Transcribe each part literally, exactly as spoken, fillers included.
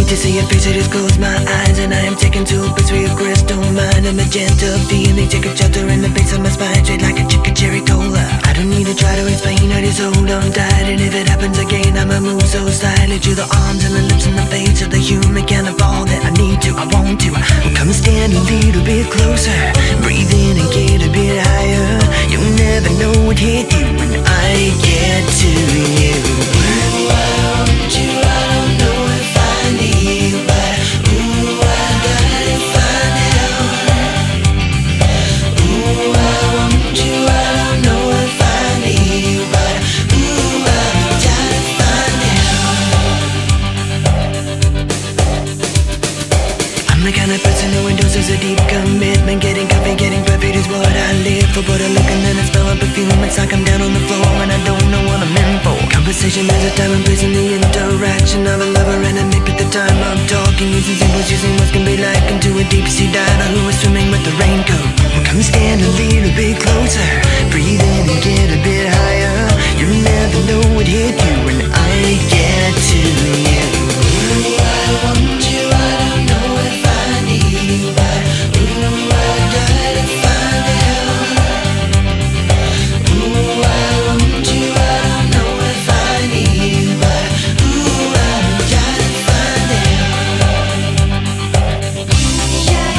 to see your face, I just close my eyes, and I am taken to a place where your crystal mind, a magenta feeling, take a shelter in the base of my spine, straight like a chicken cherry cola. I don't need to try to explain, I just hold on tight, and if it happens again, I'ma move so slightly to the arms and the lips and the face of the human cannibal that I need to, I want to. Well, come and stand a little bit closer, breathe in and get a bit higher. You'll never know what hit you when I get to you. Ooh, I want you, I don't know if I need you, but ooh, I gotta find out. Ooh, I want you, I don't know if I need you, but ooh, I'm trying to find out. I'm the kind of person who endorses a deep commitment. Getting coffee, getting perfect is what I live for. But I look and then I smell a perfume. It's like I'm down on the floor and I don't know what I'm in for. Conversation, there's a time and place in the interaction of a lover and a mate. But the time I'm talking, using symbols, using what can be like into a deep sea diver who is swimming with the raincoat. Well, come stand a little bit closer, breathe in and get a bit higher. You'll never know what hit you when I get to you. Ooh, I want you, I don't know if I need you, but ooh, I gotta find out. Ooh, I want you, I don't know if I need you, but ooh, I gotta find out. Yeah,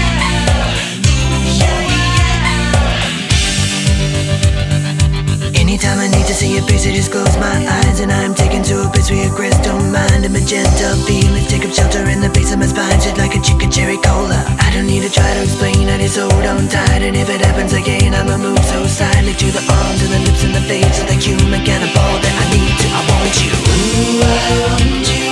yeah. Anytime I need to see your face, I just close my eyes, and I'm taken to a place where your crystal mind, a magenta feeling, take up shelter in the base of my spine, shit like a chicken cherry cola. I don't need to try to explain, I just hold on tight, and if it happens again, I'ma move so silently to the arms and the lips and the face of the human cannibal that I need to, I want you. Ooh, I want you.